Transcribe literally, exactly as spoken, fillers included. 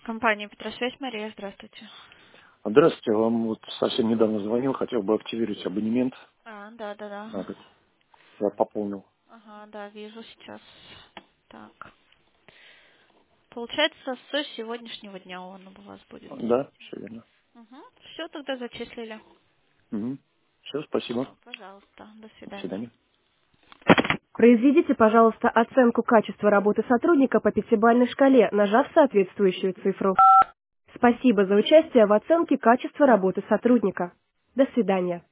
Компания Петросвязь, Мария, здравствуйте. Здравствуйте, я вам вот совсем недавно звонил, хотел бы активировать абонемент. А, да, да, да. Надо. Я пополнил. Ага, да, вижу сейчас. Так. Получается, с сегодняшнего дня он у вас будет Да, действовать. все верно. Угу. Все, тогда зачислили. Угу. Все, спасибо. Все, пожалуйста. До До свидания. свидания. Произведите, пожалуйста, оценку качества работы сотрудника по пятибалльной шкале, нажав соответствующую цифру. Спасибо за участие в оценке качества работы сотрудника. До свидания.